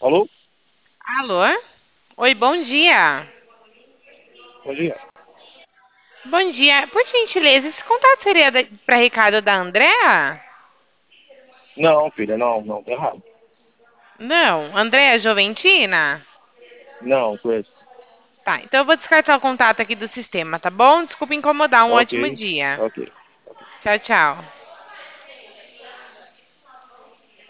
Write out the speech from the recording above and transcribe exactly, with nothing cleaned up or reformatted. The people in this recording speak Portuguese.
Alô? Alô? Oi, bom dia. Bom dia. Bom dia. Por gentileza, esse contato seria para Ricardo da Andréa? Não, filha, não, não, tá errado. Não, Andréa Joventina? Não, conheço. Tá, então eu vou descartar o contato aqui do sistema, tá bom? Desculpa incomodar, um Ok, ótimo dia. ok. Tchau, tchau.